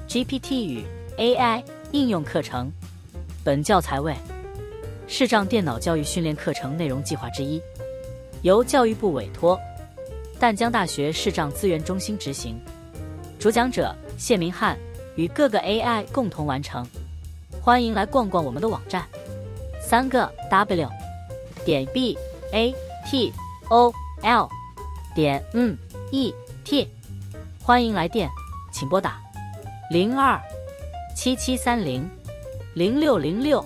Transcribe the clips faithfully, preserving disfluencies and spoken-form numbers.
G P T 与 A I 应用课程。本教材为视障电脑教育训练课程内容计划之一，由教育部委托淡江大学视障资源中心执行。主讲者谢明翰与各个 A I 共同完成。欢迎来逛逛我们的网站，三个 W 点 B A T O L 点 M E T。欢迎来电，请拨打零二七七三零零六零六。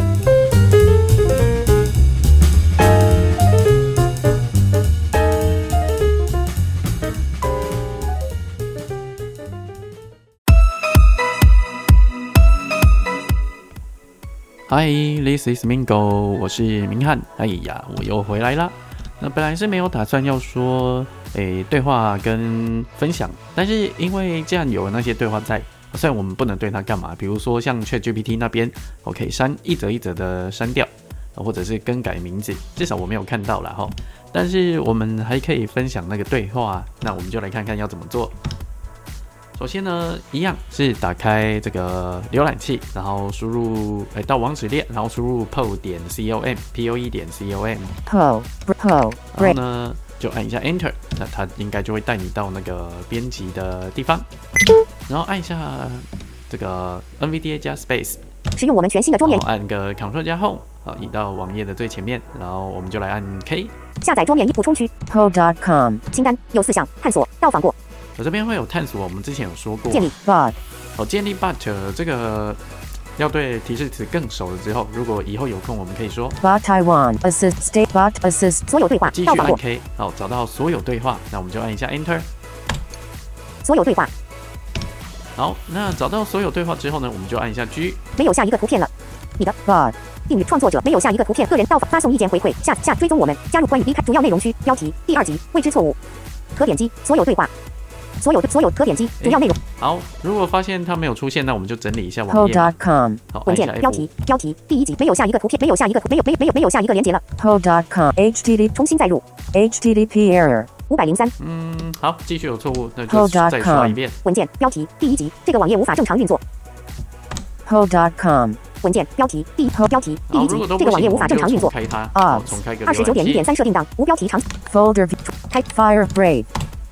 Hi, this is Mingo， 我是明翰。哎呀，我又回来啦。那本来是没有打算要说，诶，对话跟分享，但是因为既然有那些对话在，虽然我们不能对它干嘛，比如说像 ChatGPT 那边，我可以删一则一则的删掉，或者是更改名字，至少我没有看到啦齁。但是我们还可以分享那个对话，那我们就来看看要怎么做。首先呢，一样是打开这个浏览器，然后输入诶到网址列，然后输入 poe 点 com p o e 点 com poe poe， 然后呢就按一下 Enter， 那它应该就会带你到那个编辑的地方，然后按一下这个 N V D A 加 Space， 使用我们全新的桌面， 按个 Ctrl 加 Home， 好，移到网页的最前面，然后我们就来按 K， 下载桌面一补充区 poe 点 com 清单有四项，探索到访过。 我这边会有探索，我们之前有说过建立 bot， 哦，建立 bot 这个要对提示词更熟了之后，如果以后有空，我们可以说 bot Taiwan assist state bot assist 所有对话， 继续按 K， 好，找到所有对话，那我们就按一下 Enter， 所有对话。 好，那找到所有对话之后呢，我们就按一下 G， 没有下一个图片了。你的 bot 定语创作者没有下一个图片，个人到访发送意见回馈，下下追踪我们，加入关于离开主要内容区，标题第二集未知错误，可点击所有对话。所有所有可点击主要内容。 好，如果发现它没有出现，那我们就整理一下网页。 poe 点 com 文件标题标题第一集没有下一个图片，没有下一个没有没有没有没有下一个连接了。poe 点 com H T T P 重新载入 H T T P error 五百零三。 嗯，好，继续有错误，那就再刷一遍。 文件标题第一集，这个网页无法正常运作。poe 点 com文件标题第一标题第一集，这个网页无法正常运作。 开它，啊，重开个。 二十九点一点三设定档无标题长 folder 开 Firebrave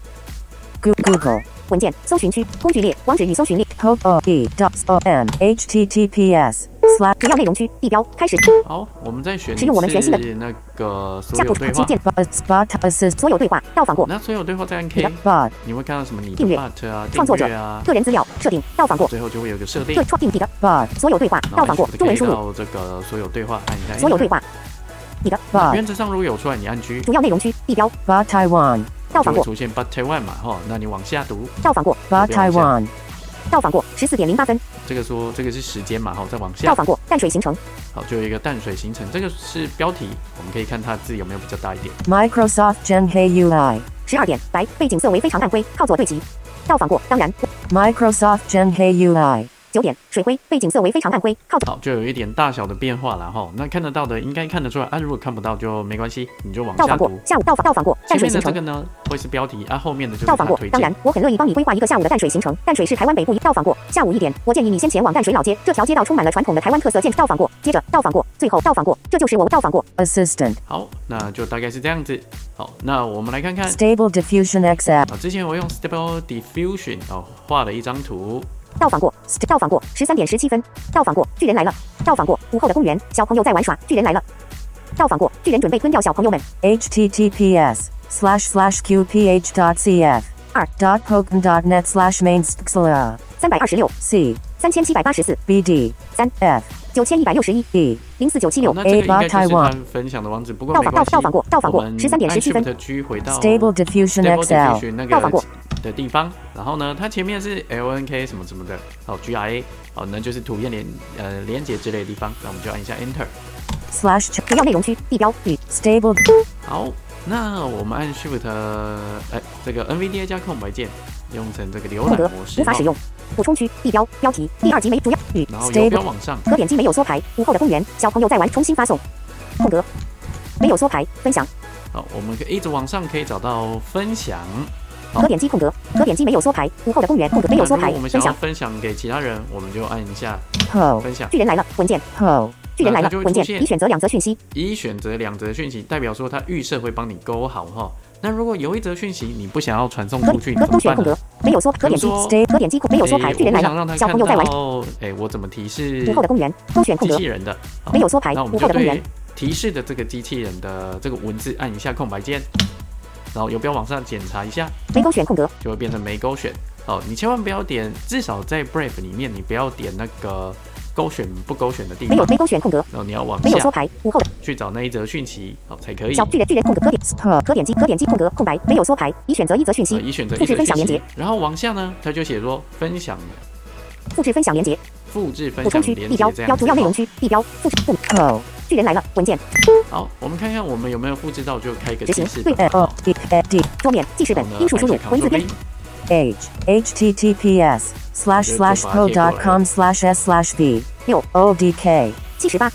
Google 文件搜寻区工具列网址与搜寻列 poe dot com H T T P S 主要内容区地标开始。 好，我们再选使用我们全新的那个所有对话。 bot assist 所有对话到访过。 那所有对话再按 K， bot 你会看到什么？你的订阅 bot 啊， 创作者啊， 个人资料设定到访过。 最后就会有个设定。 对，创定你的 bot 所有对话到访过。中文输入。 到这个所有对话按一下。 所有对话。你的 bot 原则上如果有出来，你按 G。 主要内容区地标 bot Taiwan。到访过出现 But Taiwan 嘛，哈，那你往下读。 到访过 But Taiwan， 到访过十四点零八分。 这个说这个是时间嘛，哈，再往下。 到访过淡水行程。 好，就有一个淡水行程，这个是标题，我们可以看它字有没有比较大一点。 Microsoft Genhei U I 十二点白，背景色为非常暗灰，靠左对齐。到访过当然。Microsoft Genhei U I。九点水灰，背景色为非常暗灰，靠左。 好，就有一点大小的变化了哈。那看得到的应该看得出来啊，如果看不到就没关系，你就往下读。 到访过下午到访到访过淡水行程。 前面的这个呢会是标题啊，后面的就是到访过。当然，我很乐意帮你规划一个下午的淡水行程。淡水是台湾北部，到访过下午一点，我建议你先前往淡水老街，这条街道充满了传统的台湾特色建筑。到访过，接着到访过，最后到访过，这就是我到访过。Assistant。好，那就大概是这样子。好，那我们来看看 Stable Diffusion X App。啊，之前我用 Stable Diffusion 哦画了一张图。到访过，到访过，十三点十七分。到访过，巨人来了。到访过，午后的公园，小朋友在玩耍，巨人来了。到访过，巨人准备吞掉小朋友们。H T T P S slash slash Q P H dot C F 二 dot poken dot net slash mainsxla 三百二十六 C 三千七百八十四 B D 三 F 九千一百六十一 B 零四九七六 A dot Taiwan 分享的网址，不过到访到到访过，到访过，十三点十七分。Stable Diffusion X L 到访过。的地方，然后呢，它前面是 L N K 什么什么的，好 G R A， 好，那就是图片连呃连接之类的地方，那我们就按一下 Enter。Slash 主要内容区地标与 Stable。好，那我们按 Shift， 哎，这个 N V D A 加空白键，用成这个浏览模式，无法使用。补充区地标标题第二集没主要与 Stable 往上，可点击没有缩排，午后的公园，小朋友在玩，重新发送。空格没有缩排，分享。好，我们可以一直往上可以找到分享。 可点击空格，可点击没有缩排，午后的公园空格没有缩排， 我们想分享要分享给其他人，我们就按一下分享。 巨人来了，文件。巨人来了，文件已选择两则讯息， 已选择两则讯息，代表说它预设会帮你勾好哈。那如果有一则讯息你不想要传送出去，怎么办呢？ 没有缩，可点击，可点击没有缩排，巨人来了，小朋友在玩。 哎，我怎么提示？ 午后的公园，勾选空格。 机器人的没有缩排，午后的公园。 提示的这个机器人的这个文字按一下空白键，然后游标往上检查一下， 没勾选空格， 就会变成没勾选。哦，你千万不要点，至少在 Brave 里面，你不要点那个勾选不勾选的地方。 没有没勾选空格， 然后你要往下没有缩排，午后去找那一则讯息，好才可以。 小巨人巨人空格可点可点击可点击空格空白没有缩排，已选择一则讯息， 已选择复制分享连接， 然后往下呢，它就写说分享， 复制分享连接， 复制分补充区地标标主要内容区地标复制不哦。巨人来了，文件。 好，我们看看我们有没有复制到，就开一个执行记事对 O D D 桌面记事本音数输入文字编 H https slash slash pro dot com slash s slash v 六 odk 七十八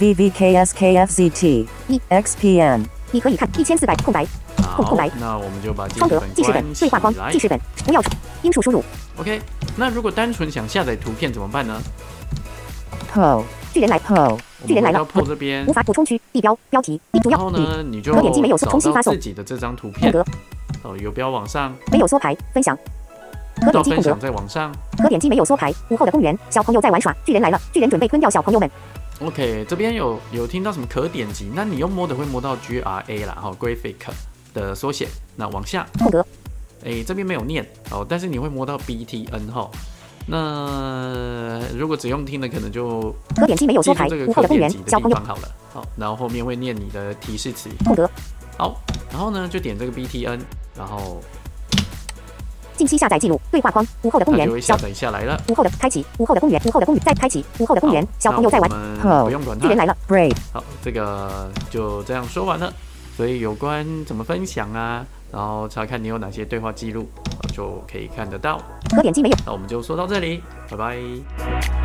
qvvkskfzt 一 xpm 你可以看一千四百空白空空白。 那我们就把双格记事本对话框记事本不要音数输入。 OK， 那如果单纯想下载图片怎么办呢 ？Pro 巨人来 Pro 巨人来了 ，Pro 这边无法补充区地标标题主要。 然后呢，你就可点击没有重新发送自己的这张图片。哦，游标往上， 没有缩排，分享。可点击空格， 再往上。 可点击没有缩排。午后的公园，小朋友在玩耍，巨人来了，巨人准备吞掉小朋友们。 OK， 这边有有听到什么可点击？那你用摸的会摸到 G R A 啦，哈 ，Graphic 的缩写。那往下空格， 哎，这边没有念哦，但是你会摸到 B T N 哈。那如果只用听的，可能就可点击没有缩排。午后的公园，小朋友好了，好，然后后面会念你的提示词。 空格， 好，然后呢就点这个 B T N， 然后近期下载记录对话框。午后的公园， 就会下载下来了。 午后的开启，午后的公园，午后的公园再开启，午后的公园，小朋友在玩。 不用管它。 巨人来了 ，Brave。 好，这个就这样说完了。所以有关怎么分享啊，然后查看你有哪些对话记录，就可以看得到。 可点击没有。 那我们就说到这里，拜拜。